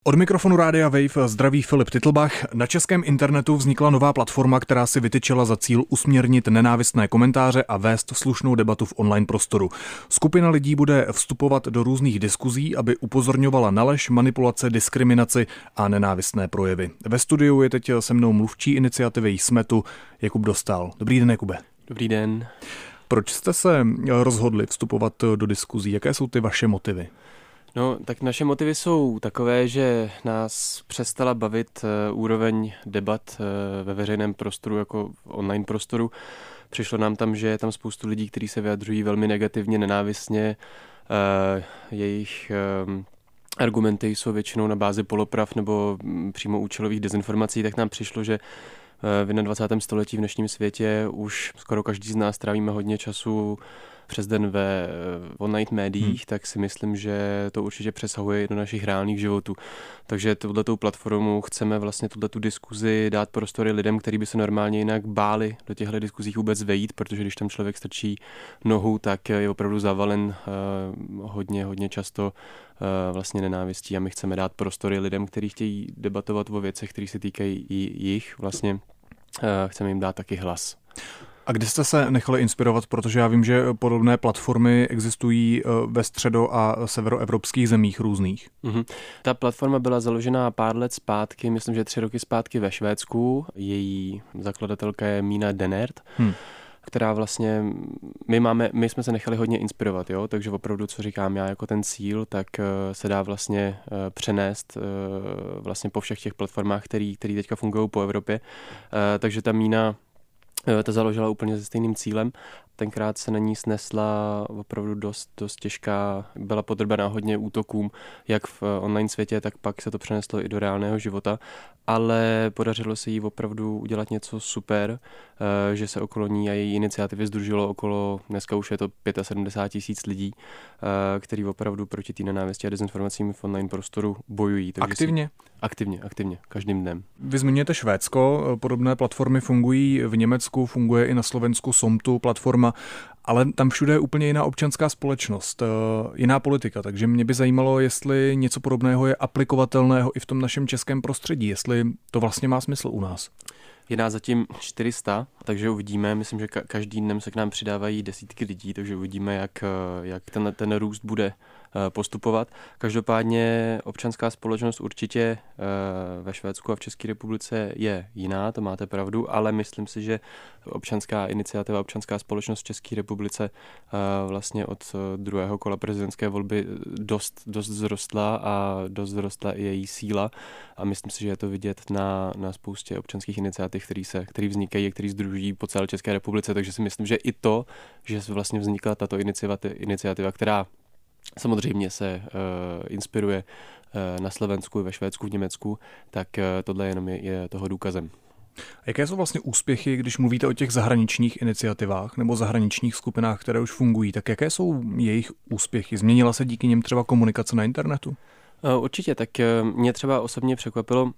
Od mikrofonu Rádia Wave zdraví Filip Titlbach. Na českém internetu vznikla nová platforma, která si vytyčila za cíl usměrnit nenávistné komentáře a vést slušnou debatu v online prostoru. Skupina lidí bude vstupovat do různých diskuzí, aby upozorňovala na lež, manipulace, diskriminaci a nenávistné projevy. Ve studiu je teď se mnou mluvčí iniciativy Jsme-tu Jakub Dostál. Dobrý den, Jakube. Dobrý den. Proč jste se rozhodli vstupovat do diskuzí? Jaké jsou ty vaše motivy? No, tak naše motivy jsou takové, že nás přestala bavit úroveň debat ve veřejném prostoru jako v online prostoru. Přišlo nám tam, že je tam spoustu lidí, kteří se vyjadřují velmi negativně, nenávistně. Jejich argumenty jsou většinou na bázi polopravd nebo přímo účelových dezinformací, tak nám přišlo, že v 21. století v dnešním světě už skoro každý z nás trávíme hodně času přes den v online médiích, tak si myslím, že to určitě přesahuje do našich reálných životů. Takže touhletou platformu chceme vlastně tuhletu diskuzi dát prostory lidem, kteří by se normálně jinak báli do těchto diskuzích vůbec vejít, protože když tam člověk strčí nohu, tak je opravdu zavalen hodně často vlastně nenávistí a my chceme dát prostory lidem, kteří chtějí debatovat o věcech, které se týkají i jich, vlastně chceme jim dát taky hlas. A kde jste se nechali inspirovat, protože já vím, že podobné platformy existují ve středo- a severoevropských zemích různých. Ta platforma byla založena pár let zpátky, myslím, že 3 roky zpátky ve Švédsku. Její zakladatelka je Mina Dennert, která vlastně, my jsme se nechali hodně inspirovat, jo? Takže opravdu, co říkám já jako ten cíl, tak se dá vlastně přenést vlastně po všech těch platformách, které teďka fungují po Evropě. Takže ta Mina ta založila úplně se stejným cílem. Tenkrát se na ní snesla opravdu dost těžká, byla podrobená hodně útokům, jak v online světě, tak pak se to přeneslo i do reálného života, ale podařilo se jí opravdu udělat něco super, že se okolo ní a její iniciativy sdružilo okolo, dneska už je to 75 000 lidí, který opravdu proti té nenávisti a dezinformacím v online prostoru bojují. Aktivně? Aktivně, každým dnem. Vy zmiňujete Švédsko, podobné platformy fungují v Německu, funguje i na Slovensku Jsme-tu platforma, ale tam všude je úplně jiná občanská společnost, jiná politika, takže mě by zajímalo, jestli něco podobného je aplikovatelného i v tom našem českém prostředí, jestli to vlastně má smysl u nás. Je nás zatím 400, takže uvidíme, myslím, že každý dnem se k nám přidávají desítky lidí, takže uvidíme, jak ten růst bude postupovat. Každopádně občanská společnost určitě ve Švédsku a v České republice je jiná, to máte pravdu, ale myslím si, že občanská iniciativa, občanská společnost v České republice vlastně od druhého kola prezidentské volby dost vzrostla a dost vzrostla i její síla a myslím si, že je to vidět na spoustě občanských iniciativ, které vznikají a které sdružují po celé České republice, takže si myslím, že i to, že vlastně vznikla tato iniciativa, která samozřejmě se inspiruje na Slovensku, ve Švédsku, v Německu, tak tohle jenom je toho důkazem. A jaké jsou vlastně úspěchy, když mluvíte o těch zahraničních iniciativách nebo zahraničních skupinách, které už fungují, tak jaké jsou jejich úspěchy? Změnila se díky nim třeba komunikace na internetu? Určitě, tak mě třeba osobně překvapilo,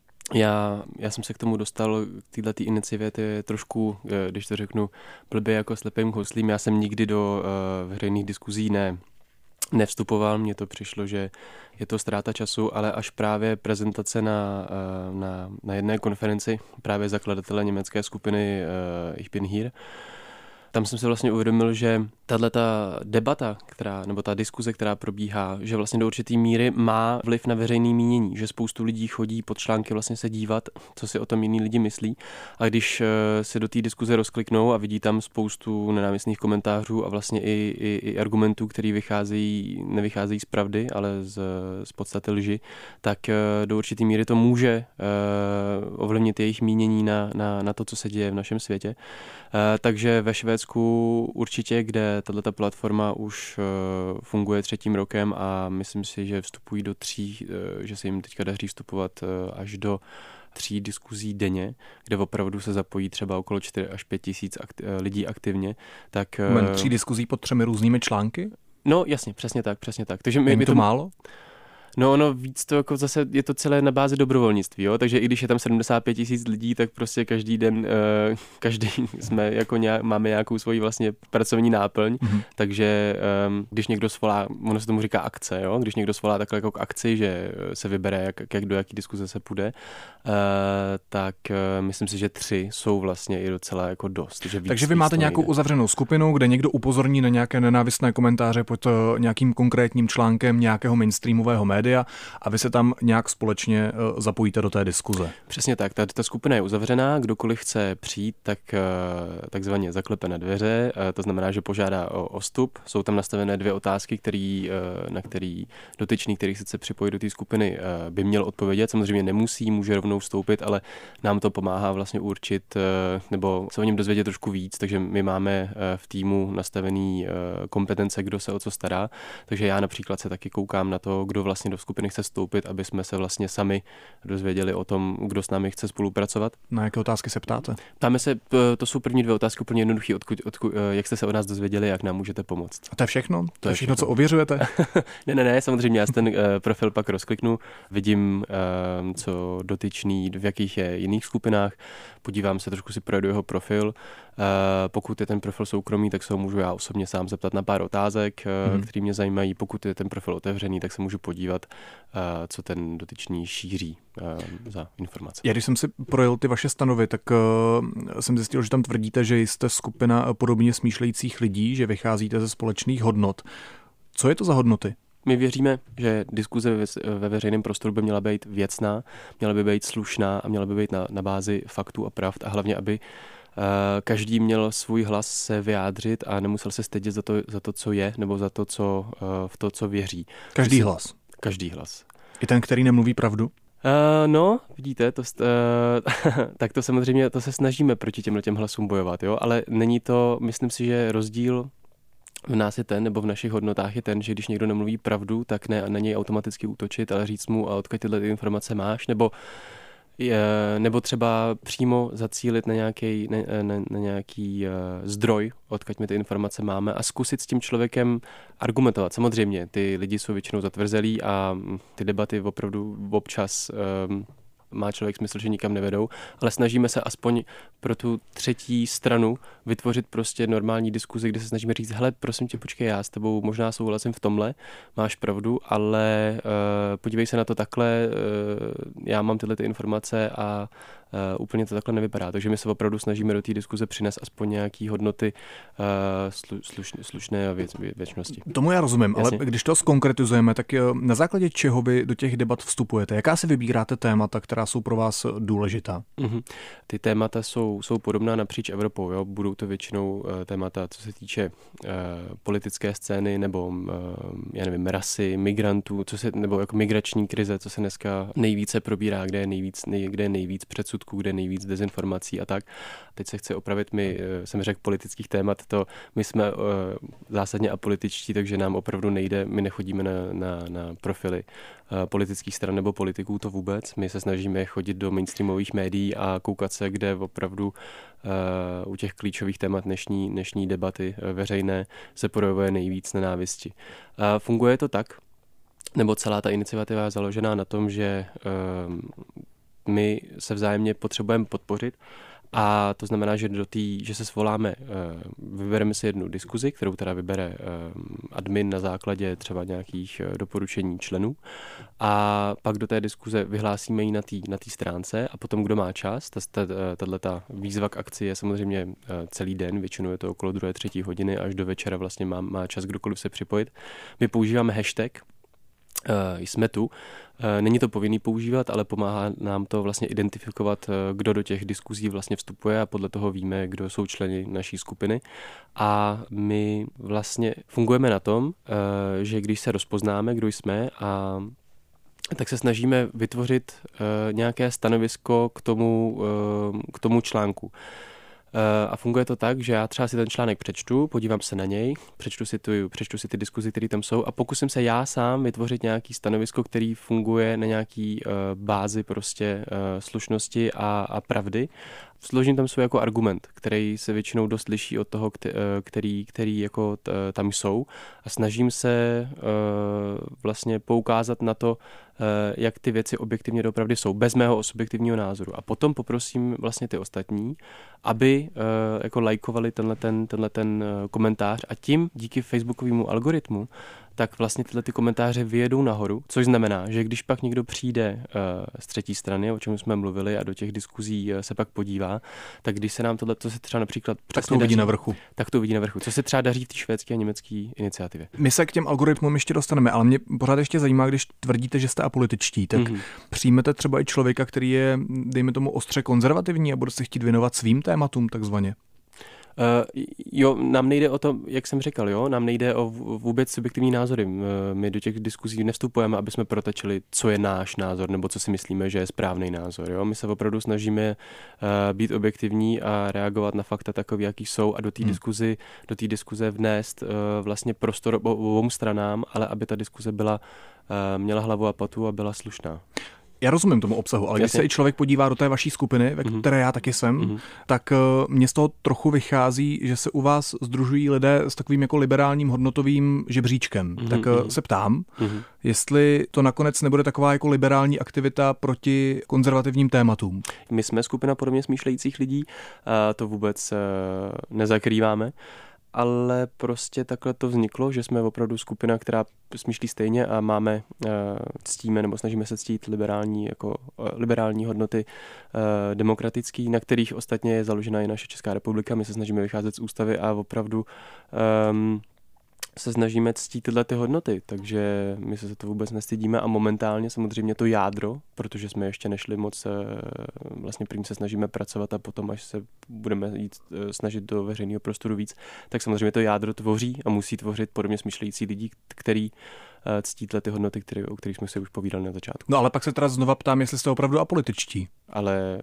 já jsem se k tomu dostal, k této iniciativě trošku, když to řeknu, blbě jako slepým houslím. Já jsem nikdy do veřejných diskuzí nevstupoval, mně to přišlo, že je to ztráta času, ale až právě prezentace na jedné konferenci právě zakladatele německé skupiny Ich bin hier, tam jsem si vlastně uvědomil, že tato debata, nebo ta diskuze, která probíhá, že vlastně do určitý míry má vliv na veřejné mínění, že spoustu lidí chodí pod články vlastně se dívat, co si o tom jiní lidi myslí a když se do té diskuze rozkliknou a vidí tam spoustu nenávistných komentářů a vlastně i argumentů, které nevycházejí z pravdy, ale z podstaty lži, tak do určitý míry to může ovlivnit jejich mínění na to, co se děje v našem světě. Takže ve Švédsku určitě, kde tato platforma už funguje 3. rokem a myslím si, že vstupují že se jim teďka daří vstupovat až do 3 diskuzí denně, kde opravdu se zapojí třeba okolo 4 až 5 tisíc lidí aktivně. Tak 3 diskuzí pod 3 různými články? No jasně, přesně tak. Takže je to málo? No ono víc to jako zase je to celé na bázi dobrovolnictví, jo? Takže i když je tam 75 000 lidí, tak prostě každý den, každý jsme jako máme nějakou svoji vlastně pracovní náplň, takže když někdo svolá, ono se tomu říká akce, jo? Když někdo svolá takhle jako k akci, že se vybere, jak do jaký diskuze se půjde, tak myslím si, že 3 jsou vlastně i docela jako dost. Že takže vy máte nějakou uzavřenou skupinu, kde někdo upozorní na nějaké nenávistné komentáře pod nějakým konkrétním článkem nějakého mainstreamového média a vy se tam nějak společně zapojíte do té diskuze. Přesně tak, ta skupina je uzavřená, kdokoliv chce přijít, tak takzvaně zaklepe na dveře, to znamená, že požádá o vstup. Jsou tam nastavené 2 otázky, na který dotyčný, který se chce připojit do té skupiny, by měl odpovědět. Samozřejmě nemusí, může rovnou vstoupit, ale nám to pomáhá vlastně určit nebo se o něm dozvědět trošku víc, takže my máme v týmu nastavený kompetence, kdo se o co stará, takže já například se taky koukám na to, kdo vlastně do skupiny chce vstoupit, aby jsme se vlastně sami dozvěděli o tom, kdo s námi chce spolupracovat. Na jaké otázky se ptáte? Ptáme se, to jsou první 2 otázky úplně jednoduché, jak jste se o nás dozvěděli, jak nám můžete pomoct. A to je všechno? To je všechno, co ověřujete? Ne, samozřejmě, já si ten profil pak rozkliknu, vidím, co dotyčný, v jakých je jiných skupinách, podívám se, trošku si projedu jeho profil. Pokud je ten profil soukromý, tak se ho můžu já osobně sám zeptat na pár otázek, které mě zajímají. Pokud je ten profil otevřený, tak se můžu podívat, co ten dotyčný šíří za informace. Já když jsem si projel ty vaše stanovy, tak jsem zjistil, že tam tvrdíte, že jste skupina podobně smýšlejících lidí, že vycházíte ze společných hodnot. Co je to za hodnoty? My věříme, že diskuze ve veřejném prostoru by měla být věcná, měla by být slušná a měla by být na bázi faktů a pravd a hlavně, aby každý měl svůj hlas se vyjádřit a nemusel se stydět za to, co je, nebo za to, co věří. Každý hlas? Každý hlas. I ten, který nemluví pravdu? No, vidíte, tak to samozřejmě, to se snažíme proti těm hlasům bojovat, jo, ale není to, myslím si, že rozdíl v nás je ten, nebo v našich hodnotách je ten, že když někdo nemluví pravdu, tak ne na něj automaticky útočit, ale říct mu, a odkud tyhle informace máš, nebo třeba přímo zacílit na nějaký zdroj, odkud my ty informace máme a zkusit s tím člověkem argumentovat. Samozřejmě, ty lidi jsou většinou zatvrzelí a ty debaty opravdu občas má člověk smysl, že nikam nevedou, ale snažíme se aspoň pro tu třetí stranu vytvořit prostě normální diskuzi, kde se snažíme říct, hele, prosím tě, počkej, já s tebou možná souhlasím v tomhle, máš pravdu, ale podívej se na to takhle, já mám tyhle ty informace a úplně to takhle nevypadá. Takže my se opravdu snažíme do té diskuze přinést aspoň nějaký hodnoty slušné a věčnosti. Tomu já rozumím, jasně. Ale když to zkonkretizujeme, tak na základě čeho vy do těch debat vstupujete? Jaká si vybíráte témata, která jsou pro vás důležitá? Ty témata jsou podobná napříč Evropou. Jo? Budou to většinou témata, co se týče politické scény nebo já nevím, rasy, migrantů, nebo jako migrační krize, co se dneska nejvíce probírá, kde je nejvíc předsudků, kde je nejvíc dezinformací a tak. Teď se chci opravit, my jsem řekl politických témat, my jsme zásadně apolitičtí, takže nám opravdu nejde, my nechodíme na profily politických stran nebo politiků, to vůbec. My se snažíme chodit do mainstreamových médií a koukat se, kde opravdu u těch klíčových témat dnešní debaty veřejné se projevuje nejvíc nenávisti. Funguje to tak, nebo celá ta iniciativa je založená na tom, že my se vzájemně potřebujeme podpořit a to znamená, že že se svoláme, vybereme si jednu diskuzi, kterou teda vybere admin na základě třeba nějakých doporučení členů a pak do té diskuze vyhlásíme ji na té stránce a potom, kdo má čas, tato výzva k akci je samozřejmě celý den, většinou je to okolo 2. 3. hodiny, až do večera vlastně má čas kdokoliv se připojit. My používáme hashtag, jsme tu. Není to povinný používat, ale pomáhá nám to vlastně identifikovat, kdo do těch diskuzí vlastně vstupuje a podle toho víme, kdo jsou členy naší skupiny. A my vlastně fungujeme na tom, že když se rozpoznáme, kdo jsme, tak se snažíme vytvořit nějaké stanovisko k tomu článku. A funguje to tak, že já třeba si ten článek přečtu, podívám se na něj, přečtu si ty diskuzi, které tam jsou a pokusím se já sám vytvořit nějaký stanovisko, který funguje na nějaký bázi prostě slušnosti a pravdy. složím tam svůj jako argument, který se většinou dost liší od toho, který jako tam jsou a snažím se vlastně poukázat na to, jak ty věci objektivně doopravdy jsou, bez mého subjektivního názoru. A potom poprosím vlastně ty ostatní, aby jako lajkovali tenhle ten komentář a tím díky facebookovému algoritmu tak vlastně tyhle ty komentáře vyjedou nahoru, což znamená, že když pak někdo přijde z třetí strany, o čem jsme mluvili, a do těch diskuzí se pak podívá, tak když se nám tohle, co se třeba například tak to uvidí na vrchu. Tak to uvidí na vrchu. Co se třeba daří v té švédské a německé iniciativě. My se k těm algoritmům ještě dostaneme, ale mě pořád ještě zajímá, když tvrdíte, že jste apolitičtí, tak přijmete třeba i člověka, který je, dejme tomu, ostře konzervativní a bude se chtít věnovat svým tématům takzvaně. Jo, nám nejde o to, jak jsem říkal, jo, nám nejde o vůbec subjektivní názory. My do těch diskuzí nevstupujeme, aby jsme protečili, co je náš názor, nebo co si myslíme, že je správný názor, jo. My se opravdu snažíme být objektivní a reagovat na fakta takový, jaký jsou a do té diskuze vnést vlastně prostor obou stranám, ale aby ta diskuze měla hlavu a patu a byla slušná. Já rozumím tomu obsahu, ale když se i člověk podívá do té vaší skupiny, ve které já taky jsem, tak mně z toho trochu vychází, že se u vás sdružují lidé s takovým jako liberálním hodnotovým žebříčkem. Tak se ptám, jestli to nakonec nebude taková jako liberální aktivita proti konzervativním tématům. My jsme skupina podobně smýšlejících lidí, to vůbec nezakrýváme. Ale prostě takhle to vzniklo, že jsme opravdu skupina, která smýšlí stejně a ctíme nebo snažíme se ctít liberální hodnoty demokratický, na kterých ostatně je založena i naše Česká republika. My se snažíme vycházet z ústavy a opravdu se snažíme ctít tyhle ty hodnoty, takže my se za to vůbec nestydíme a momentálně samozřejmě to jádro, protože jsme ještě nešli moc, vlastně první se snažíme pracovat a potom, až se budeme jít snažit do veřejného prostoru víc, tak samozřejmě to jádro tvoří a musí tvořit podobně smýšlející lidi, který ctí ty hodnoty, o kterých jsme se už povídali na začátku. No ale pak se teda znova ptám, jestli jste opravdu apolitičtí. Ale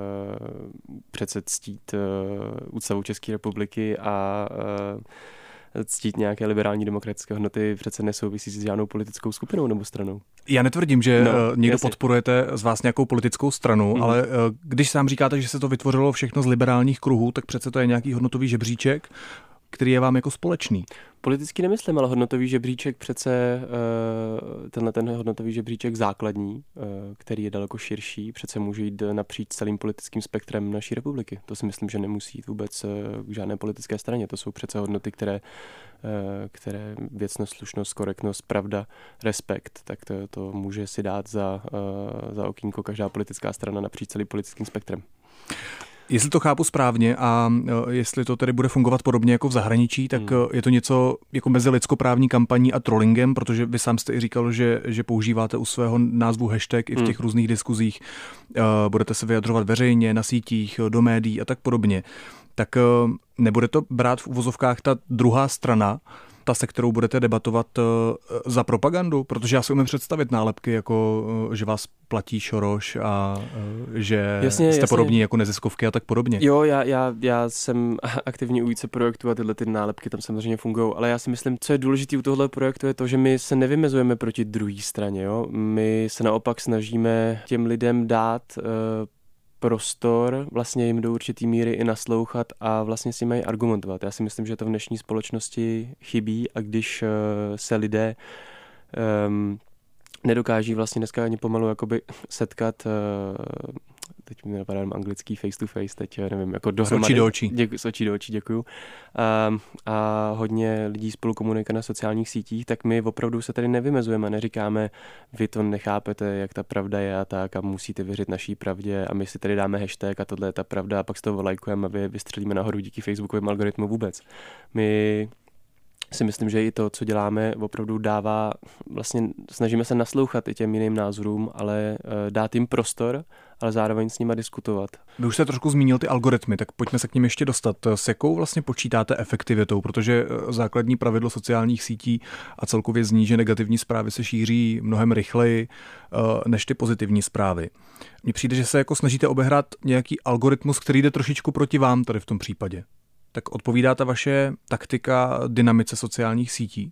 přece ctít ústavu České republiky a ctít nějaké liberální demokratické hodnoty přece nesouvisí s žádnou politickou skupinou nebo stranou. Já netvrdím, že někdo podporujete z vás nějakou politickou stranu, ale když sám říkáte, že se to vytvořilo všechno z liberálních kruhů, tak přece to je nějaký hodnotový žebříček, který je vám jako společný. Politicky nemyslím, ale hodnotový žebříček přece, ten hodnotový žebříček základní, který je daleko širší, přece může jít napříč celým politickým spektrem naší republiky. To si myslím, že nemusí jít vůbec k žádné politické straně. To jsou přece hodnoty, které věcnost, slušnost, korektnost, pravda, respekt, tak to může si dát za okýnko každá politická strana napříč celým politickým spektrem. Jestli to chápu správně a jestli to tedy bude fungovat podobně jako v zahraničí, tak je to něco jako mezi lidskoprávní kampaní a trollingem, protože vy sám jste i říkal, že používáte u svého názvu hashtag i v těch různých diskuzích, budete se vyjadřovat veřejně, na sítích, do médií a tak podobně. Tak nebude to brát v uvozovkách ta druhá strana, ta, se kterou budete debatovat, za propagandu? Protože já si umím představit nálepky, jako že vás platí Šoroš a že jste podobní jako neziskovky a tak podobně. Jo, já jsem aktivní u více projektů a tyhle ty nálepky tam samozřejmě fungují, ale já si myslím, co je důležité u tohle projektu je to, že my se nevymezujeme proti druhé straně. Jo? My se naopak snažíme těm lidem dát prostor, vlastně jim do určitý míry i naslouchat a vlastně si mají argumentovat. Já si myslím, že to v dnešní společnosti chybí a když se lidé nedokáží vlastně dneska ani pomalu jakoby setkat, teď mi napadá anglický face to face, teď nevím, jako dohromady. Z očí do očí. Z očí do očí, děkuju. A hodně lidí spolu komunikuje na sociálních sítích, tak my opravdu se tady nevymezujeme, neříkáme, vy to nechápete, jak ta pravda je a tak a musíte věřit naší pravdě a my si tady dáme hashtag a tohle je ta pravda a pak z toho lajkujeme a vystřelíme nahoru díky facebookovým algoritmu vůbec. My si myslím, že i to, co děláme, opravdu dává, vlastně snažíme se naslouchat i těm jiným názorům, ale dát jim prostor, ale zároveň s nima diskutovat. Vy už jste trošku zmínil ty algoritmy, tak pojďme se k nim ještě dostat. S jakou vlastně počítáte efektivitou, protože základní pravidlo sociálních sítí a celkově zní, že negativní zprávy se šíří mnohem rychleji než ty pozitivní zprávy. Mně přijde, že se jako snažíte obehrát nějaký algoritmus, který jde trošičku proti vám tady v tom případě. Tak odpovídá ta vaše taktika dynamice sociálních sítí?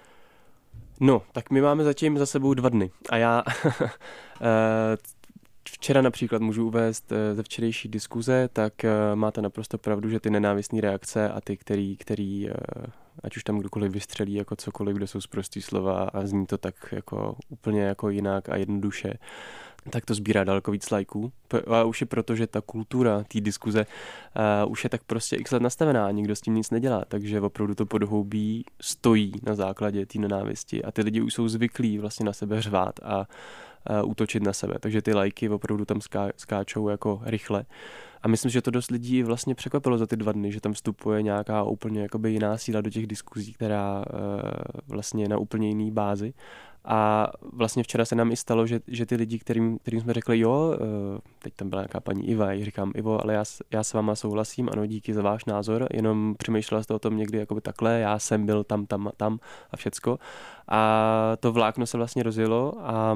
No, tak my máme zatím za sebou 2 dny a já včera například můžu uvést ze včerejší diskuze, tak máte naprosto pravdu, že ty nenávistné reakce a ty, který ať už tam kdokoliv vystřelí jako cokoliv, kde jsou sprostý slova a zní to tak jako úplně jako jinak a jednoduše, tak to sbírá daleko víc lajků. A už je proto, že ta kultura té diskuze už je tak prostě x let nastavená a nikdo s tím nic nedělá, takže opravdu to podhoubí stojí na základě té nenávisti a ty lidi už jsou zvyklí vlastně na sebe řvát a útočit na sebe, takže ty lajky opravdu tam skáčou jako rychle. A myslím, že to dost lidí vlastně překvapilo za ty 2 dny, že tam vstupuje nějaká úplně jakoby jiná síla do těch diskuzí, která vlastně je na úplně jiný bázi. A vlastně včera se nám i stalo, že ty lidi, kterým jsme řekli, jo, teď tam byla nějaká paní Iva, já říkám, Ivo, ale já s váma souhlasím, ano, díky za váš názor, jenom přemýšlela jste o tom někdy jakoby takhle, já jsem byl tam a všecko. A to vlákno se vlastně rozjelo a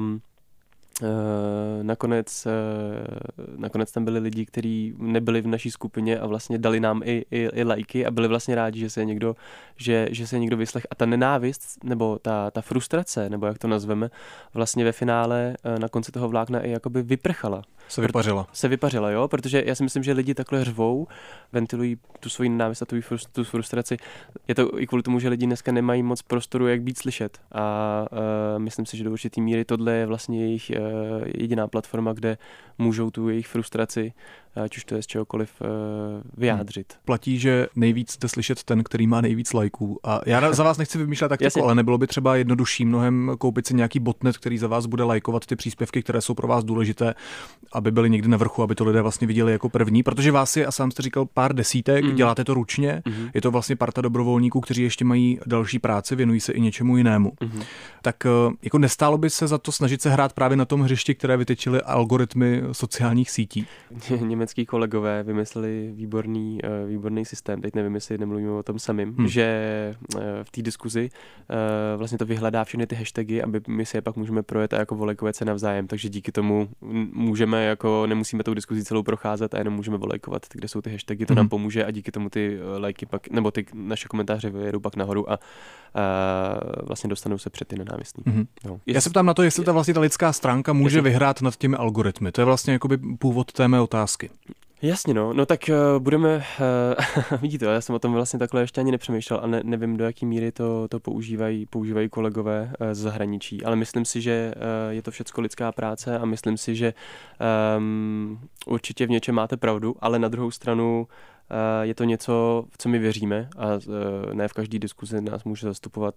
nakonec tam byli lidi, kteří nebyli v naší skupině a vlastně dali nám i lajky a byli vlastně rádi, že se je někdo vyslech. A ta nenávist, nebo ta frustrace, nebo jak to nazveme, vlastně ve finále na konci toho vlákna i jakoby vyprchala. Se vypařila, jo, protože já si myslím, že lidi takhle řvou, ventilují tu svoji nenávist a tu frustraci. Je to i kvůli tomu, že lidi dneska nemají moc prostoru, jak být slyšet. A myslím si, že do určitý míry tohle je vlastně jejich jediná platforma, kde můžou tu jejich frustraci, ať už to je z čehokoliv, vyjádřit. Platí, že nejvíc jste slyšet ten, který má nejvíc lajků. A já za vás nechci vymýšlet taktiku, ale nebylo by třeba jednodušší mnohem koupit si nějaký botnet, který za vás bude lajkovat ty příspěvky, které jsou pro vás důležité, aby byly někdy na vrchu, aby to lidé vlastně viděli jako první, protože vás je, a sám jste říkal, pár desítek, děláte to ručně, je to vlastně parta dobrovolníků, kteří ještě mají další práci, věnují se i něčemu jinému. Tak jako nestálo by se za to snažit se hrát právě na tom hřišti, které vytyčily algoritmy sociálních sítí? Německý kolegové vymysleli výborný systém, teď nevím, jestli nemluvíme o tom samým, že v té diskuzi vlastně to vyhledá všechny ty hashtagy, aby my si je pak můžeme projet a jako volejkovat se navzájem, takže díky tomu můžeme jako, nemusíme tou diskuzí celou procházet a jenom můžeme volejkovat, kde jsou ty hashtagy, to nám pomůže a díky tomu ty lajky pak, nebo ty naše komentáře vyjedou pak nahoru a vlastně dostanou se před ty nenávistní. No. Já se ptám na to, jestli ta lidská stránka může vyhrát nad těmi algoritmy. To je vlastně jakoby původ té mé otázky. Jasně, no tak budeme, vidíte, já jsem o tom vlastně takhle ještě ani nepřemýšlel a nevím, do jaký míry to používají kolegové z zahraničí, ale myslím si, že je to všecko lidská práce a myslím si, že určitě v něčem máte pravdu, ale na druhou stranu je to něco, v co my věříme a ne v každé diskuzi nás může zastupovat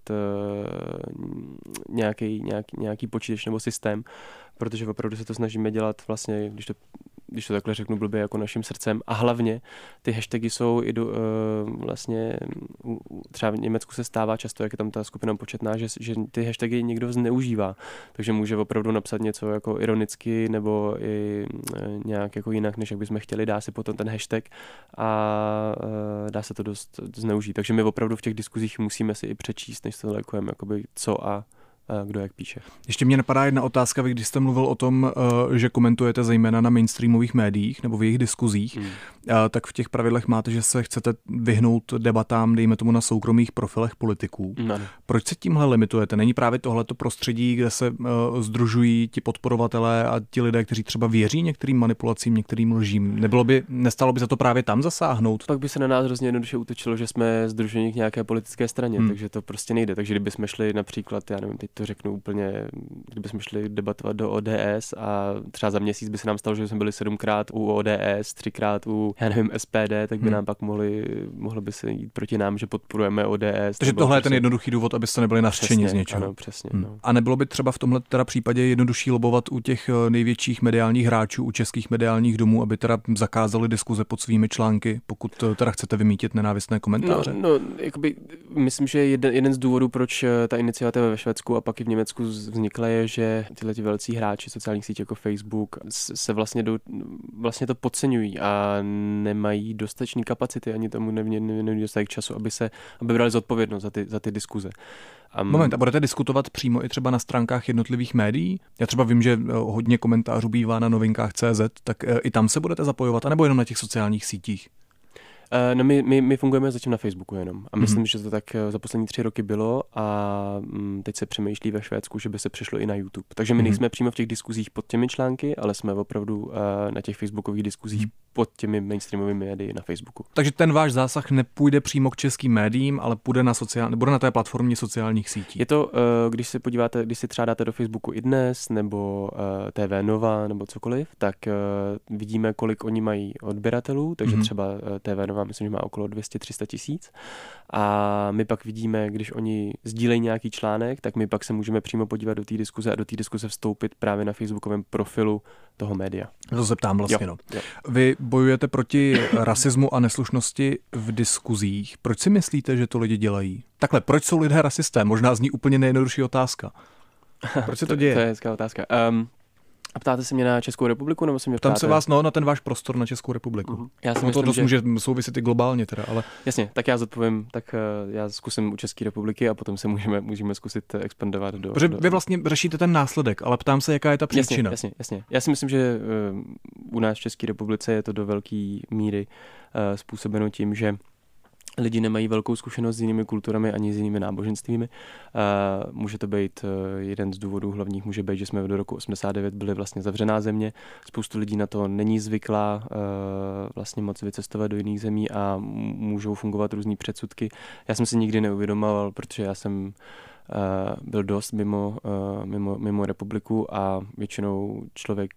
nějaký počítač nebo systém, protože opravdu se to snažíme dělat vlastně, když to takhle řeknu blbě, jako naším srdcem. A hlavně ty hashtagy jsou i vlastně třeba v Německu se stává často, jak je tam ta skupina početná, že ty hashtagy někdo zneužívá. Takže může opravdu napsat něco jako ironicky nebo i nějak jako jinak, než jak bychom chtěli, dá si potom ten hashtag a dá se to dost zneužít. Takže my opravdu v těch diskuzích musíme si i přečíst, než se lajkujeme, jakoby co a kdo jak píše. Ještě mě napadá jedna otázka, vy když jste mluvil o tom, že komentujete zejména na mainstreamových médiích nebo v jejich diskuzích, tak v těch pravidlech máte, že se chcete vyhnout debatám, dejme tomu na soukromých profilech politiků. Proč se tímhle limitujete? Není právě tohleto prostředí, kde se sdružují ti podporovatelé a ti lidé, kteří třeba věří některým manipulacím, některým lžím? Nestalo by za to právě tam zasáhnout? Pak by se na nás hrozně jednoduše útočilo, že jsme sdruženi k nějaké politické straně, takže to prostě nejde. Takže kdybychom šli například, já nevím, teď to řeknu úplně, kdybychom šli debatovat do ODS a třeba za měsíc by se nám stalo, že jsme byli 7krát u ODS, 3krát u, já nevím, SPD, tak by nám pak mohlo by se jít proti nám, že podporujeme ODS. Takže tohle je ten jednoduchý důvod, abyste nebyli nařčeni z něčeho. Ano, přesně. No. A nebylo by třeba v tomhle teda případě jednodušší lobovat u těch největších mediálních hráčů, u českých mediálních domů, aby teda zakázali diskuze pod svými články, pokud teda chcete vymítit nenávistné komentáře? No, jakoby, myslím, že jeden z důvodů, proč ta iniciativa ve Švédsku a pak i v Německu vznikla, je, že tyhle velcí hráči sociálních sítí jako Facebook se vlastně to podceňují a nemají dostatečné kapacity, ani tomu nemění dostatek času, aby brali zodpovědnost za ty diskuze. Moment, a budete diskutovat přímo i třeba na stránkách jednotlivých médií? Já třeba vím, že hodně komentářů bývá na novinkách.cz, tak i tam se budete zapojovat, anebo jenom na těch sociálních sítích? No my fungujeme zatím na Facebooku jenom a myslím, že to tak za poslední 3 roky bylo a teď se přemýšlí ve Švédsku, že by se přešlo i na YouTube. Takže my nejsme přímo v těch diskuzích pod těmi články, ale jsme opravdu na těch facebookových diskuzích pod těmi mainstreamovými médii na Facebooku. Takže ten váš zásah nepůjde přímo k českým médiím, ale bude na té platformě sociálních sítí. Je to, když si třeba dáte do Facebooku iDnes nebo TV Nova nebo cokoliv, tak vidíme, kolik oni mají odběratelů, takže třeba TV Nova myslím, že má okolo 200-300 tisíc a my pak vidíme, když oni sdílejí nějaký článek, tak my pak se můžeme přímo podívat do té diskuze a do té diskuze vstoupit právě na facebookovém profilu toho média. To se ptám vlastně. Jo. Vy bojujete proti rasismu a neslušnosti v diskuzích. Proč si myslíte, že to lidi dělají? Takhle, proč jsou lidé rasisté? Možná zní úplně nejjednodušší otázka. Proč se to děje? To je hezká otázka. A ptáte se mě na Českou republiku, nebo se mě ptáte? Ptám se vás na ten váš prostor na Českou republiku. Já si myslím, to dost může souviset i globálně teda, ale... Jasně, tak já zodpovím, tak já zkusím u České republiky a potom se můžeme zkusit expandovat do... Protože vy vlastně řešíte ten následek, ale ptám se, jaká je ta příčina. Jasně. Já si myslím, že u nás v České republice je to do velké míry způsobeno tím, že lidi nemají velkou zkušenost s jinými kulturami ani s jinými náboženstvími. Může to být jeden z důvodů hlavních, může být, že jsme do roku 89 byli vlastně zavřená země. Spoustu lidí na to není zvyklá vlastně moc vycestovat do jiných zemí a můžou fungovat různý předsudky. Já jsem si nikdy neuvědomoval, protože já jsem byl dost mimo republiku a většinou člověk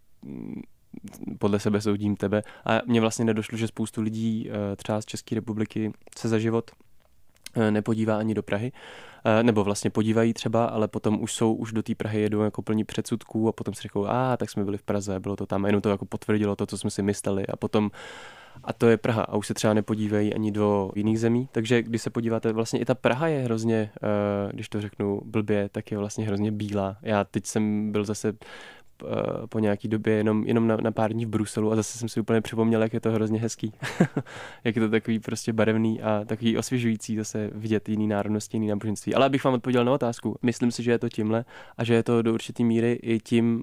podle sebe soudím tebe. A mně vlastně nedošlo, že spoustu lidí třeba z České republiky se za život nepodívá ani do Prahy. Nebo vlastně podívají třeba, ale potom už do té Prahy jedou jako plní předsudků a potom si řeknou, tak jsme byli v Praze, bylo to tam. A jenom to jako potvrdilo to, co jsme si mysleli. A to je Praha. A už se třeba nepodívají ani do jiných zemí. Takže když se podíváte, vlastně i ta Praha je hrozně, když to řeknu blbě, tak je vlastně hrozně bílá. Já teď jsem byl zase po nějaký době jenom na pár dní v Bruselu a zase jsem si úplně připomněl, jak je to hrozně hezký. Jak je to takový prostě barevný a takový osvěžující zase vidět jiný národnosti, jiný náboženství. Ale abych vám odpověděl na otázku, myslím si, že je to tímhle a že je to do určitý míry i tím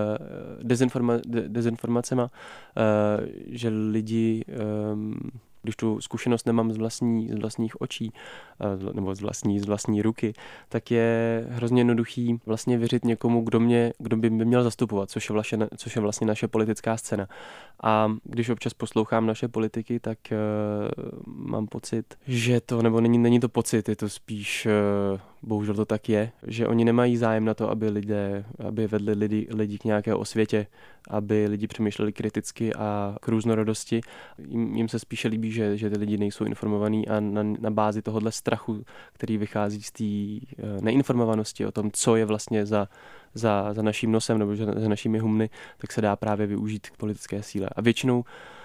dezinformacema, že lidi když tu zkušenost nemám z vlastních očí nebo z vlastní ruky, tak je hrozně jednoduchý vlastně věřit někomu, kdo by měl zastupovat, což je vlastně naše politická scéna. A když občas poslouchám naše politiky, tak mám pocit, že to, nebo není to pocit, je to spíš, bohužel to tak je, že oni nemají zájem na to, aby vedli lidi k nějaké osvětě, aby lidi přemýšleli kriticky a k různorodosti. Jim se spíše líbí, že ty lidi nejsou informovaní a na bázi tohohle strachu, který vychází z té neinformovanosti o tom, co je vlastně za naším nosem nebo za našimi humny, tak se dá právě využít k politické síle. A většinou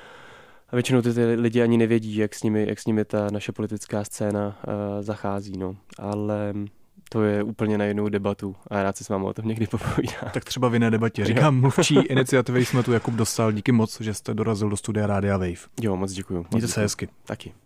ty lidi ani nevědí, jak s nimi ta naše politická scéna zachází. No. Ale to je úplně na jinou debatu a rád se s vámi o tom někdy popovídám. Tak třeba v jiné debatě. Říkám, mluvčí iniciativy jsme tu Jakub Dostál. Díky moc, že jste dorazil do studia Rádia Wave. Jo, moc děkuju. Mějte se hezky. Taky.